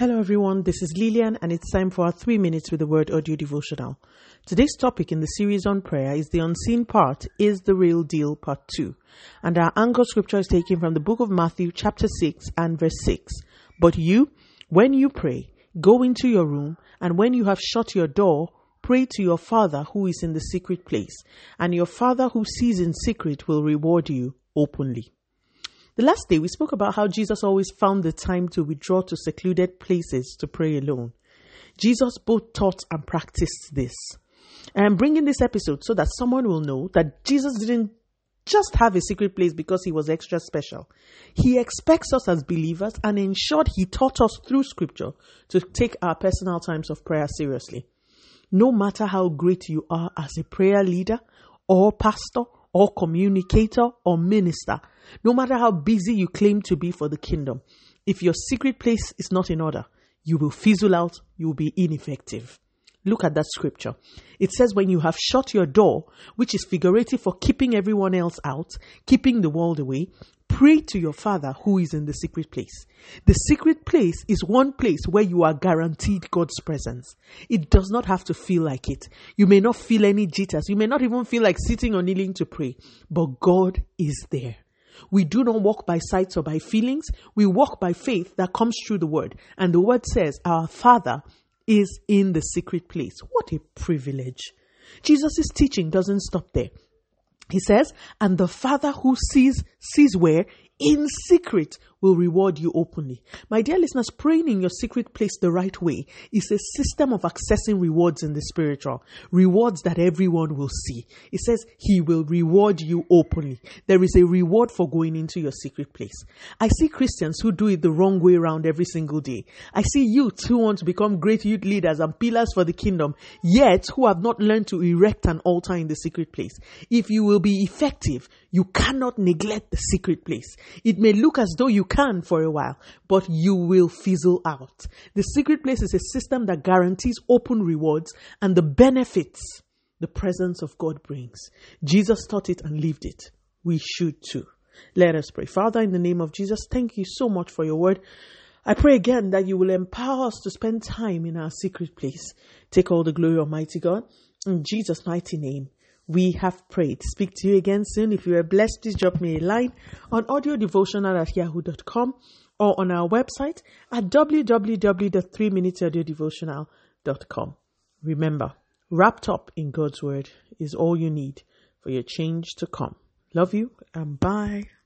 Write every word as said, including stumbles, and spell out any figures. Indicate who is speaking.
Speaker 1: Hello everyone, this is Lillian and it's time for our three minutes with the word audio devotional. Today's topic in the series on prayer is the unseen part is the real deal part two. And our anchor scripture is taken from the book of Matthew chapter six and verse six. But you, when you pray, go into your room, and when you have shut your door, pray to your Father who is in the secret place, and your Father who sees in secret will reward you openly. The last day, we spoke about how Jesus always found the time to withdraw to secluded places to pray alone. Jesus both taught and practiced this. And I'm bringing this episode so that someone will know that Jesus didn't just have a secret place because he was extra special. He expects us as believers, and in short, he taught us through scripture to take our personal times of prayer seriously. No matter how great you are as a prayer leader or pastor or communicator or minister, no matter how busy you claim to be for the kingdom, if your secret place is not in order, you will fizzle out, you will be ineffective. Look at that scripture. It says when you have shut your door, which is figurative for keeping everyone else out, keeping the world away, pray to your Father who is in the secret place. The secret place is one place where you are guaranteed God's presence. It does not have to feel like it. You may not feel any jitters. You may not even feel like sitting or kneeling to pray, but God is there. We do not walk by sight or by feelings. We walk by faith that comes through the word. And the word says our Father is in the secret place. What a privilege. Jesus' teaching doesn't stop there. He says, and the Father who sees, sees where? In secret will reward you openly. My dear listeners, praying in your secret place the right way is a system of accessing rewards in the spiritual. Rewards that everyone will see. It says he will reward you openly. There is a reward for going into your secret place. I see Christians who do it the wrong way around every single day. I see youths who want to become great youth leaders and pillars for the kingdom, yet who have not learned to erect an altar in the secret place. If you will be effective, you cannot neglect the secret place. It may look as though you can for a while, but you will fizzle out. The secret place is a system that guarantees open rewards and the benefits the presence of God brings. Jesus taught it and lived it. We should too. Let us pray. Father, in the name of Jesus, thank you so much for your word. I pray again that you will empower us to spend time in our secret place. Take all the glory, Almighty God. In Jesus' mighty name, we have prayed. Speak to you again soon. If you are blessed, please drop me a line on audio devotional at yahoo dot com or on our website at w w w dot three minutes audio devotional dot com. Remember, wrapped up in God's word is all you need for your change to come. Love you and bye.